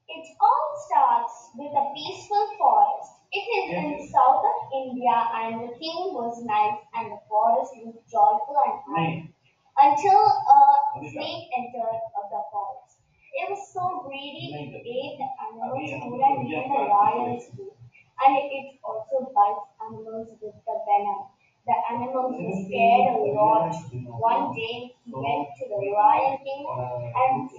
It all starts with a peaceful forest. It is in southern India and the king was nice and the forest looked joyful and happy until a snake entered the forest. It was so greedy it ate the animals more than even the lions do. And it also bites animals with the venom. The animals were scared a lot. One day he went to the lion king and